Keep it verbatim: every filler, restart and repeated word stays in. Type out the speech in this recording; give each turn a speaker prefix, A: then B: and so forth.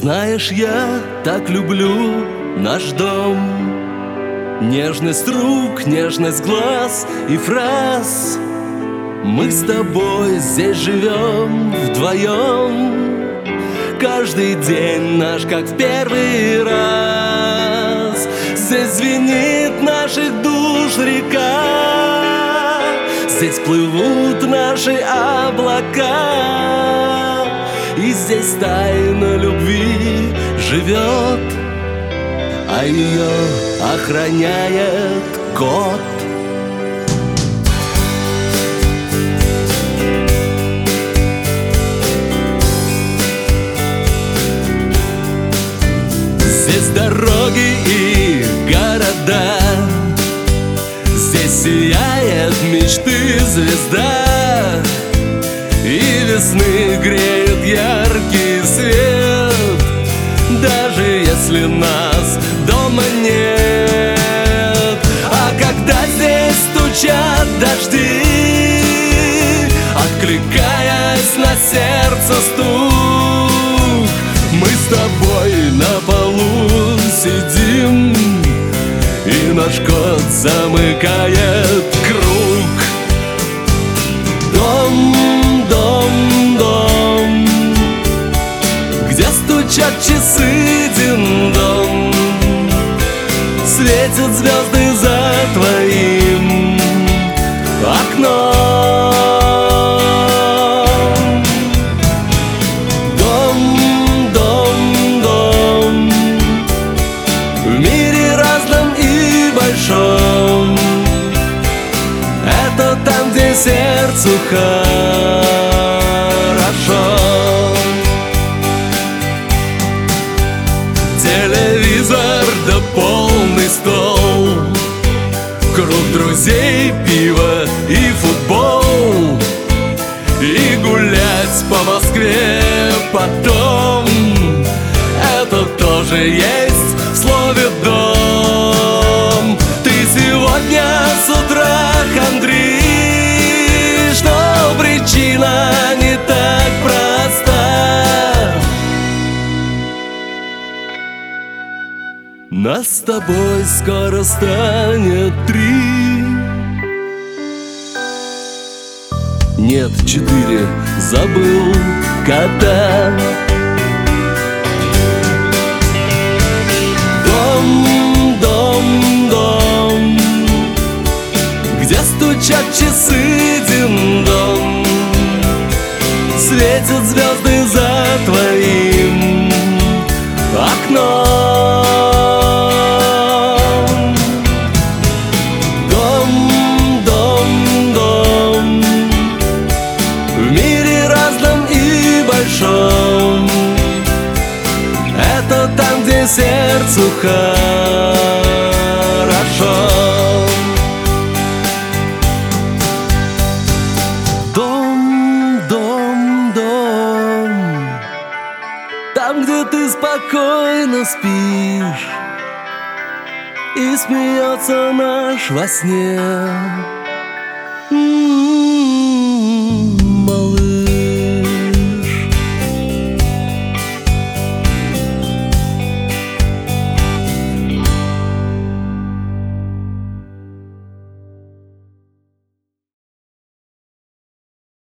A: Знаешь, я так люблю наш дом. Нежность рук, нежность глаз и фраз. Мы с тобой здесь живем вдвоем. Каждый день наш, как в первый раз. Здесь звенит наших душ река. Здесь плывут наши облака. И здесь тайна любви живет, а ее охраняет кот. Здесь дороги и города. Здесь сияет мечты звезда. И весны греет яркий свет, даже если нас дома нет. А когда здесь стучат дожди, откликаясь на сердце стук, мы с тобой на полу сидим, и наш кот замыкает круг. Дом, дом, дом, где стучат часы дин-дон, светят звезды за твоим окном. Дом, дом, дом, в мире разном и большом. Это там, где сердцу хорошо. Телевизор да полный стол, круг друзей, пиво и футбол. И гулять по Москве потом, это тоже есть в слове дом. Ты сегодня с утра хандришь, но причина не так проста. Нас с тобой скоро станет три. Нет, четыре, забыл кота. Дом, дом, дом, где стучат часы дин-дон, светят звезды за твоим окном. Дом, дом, дом, в мире разном и большом. Это там, где сердцу хорошо. Дом, дом, дом, там, где ты спокойно спишь, и смеется наш во сне.